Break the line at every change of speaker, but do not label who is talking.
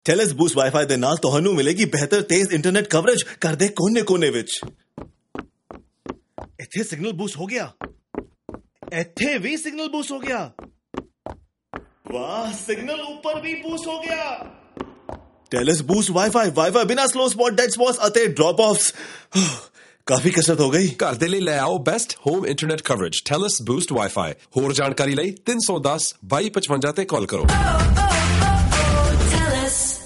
Tells boost wifi ਦੇ ਨਾਲ ਤੁਹਾਨੂੰ ਮਿਲੇਗੀ ਬਿਹਤਰ ਤੇਜ਼ ਇੰਟਰਨੈਟ ਕਵਰੇਜ ਘਰ ਦੇ ਕੋਨੇ-ਕੋਨੇ ਵਿੱਚ। ਇੱਥੇ ਸਿਗਨਲ ਬੂਸਟ ਹੋ ਗਿਆ, ਇੱਥੇ ਵੀ ਸਿਗਨਲ ਬੂਸਟ ਹੋ ਗਿਆ। ਵਾਹ, ਸਿਗਨਲ ਉੱਪਰ ਵੀ ਬੂਸਟ ਹੋ ਗਿਆ। ਟੈਲਸ ਬੂਸਟ ਵਾਈਫਾਈ ਬਿਨਾ ਸਲੋ ਸਪॉट, ਡੈਡ ਸਪॉट्स ਅਤੇ ਡ੍ਰੌਪ ਆਫਸ। ਕਾਫੀ ਕਸਰਤ ਹੋ ਗਈ।
ਘਰ ਦੇ ਲਈ ਲੈ ਆਓ best home internet coverage Telus boost wifi. ਹੋਰ ਜਾਣਕਾਰੀ ਲਈ 310 2255 ਤੇ ਕਾਲ ਕਰੋ।